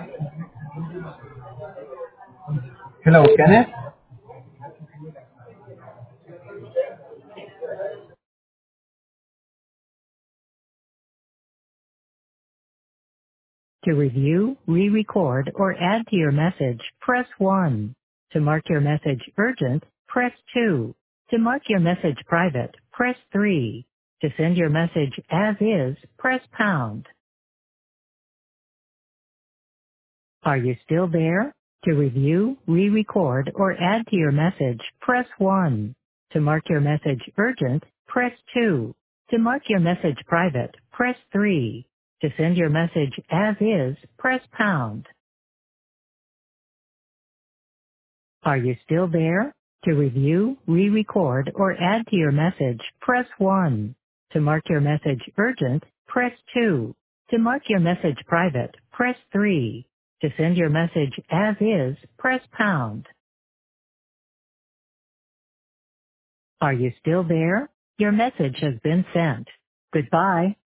Hello, Kenneth. To review, re-record, or add to your message, press 1. To mark your message urgent, press 2. To mark your message private, press 3. To send your message as is, press pound. Are you still there? To review, re-record, or add to your message, press 1. To mark your message urgent, press 2. To mark your message private, press 3. To send your message as is, press pound. Are you still there? To review, re-record, or add to your message, press 1. To mark your message urgent, press 2. To mark your message private, press 3. To send your message as is, press pound. Are you still there? Your message has been sent. Goodbye.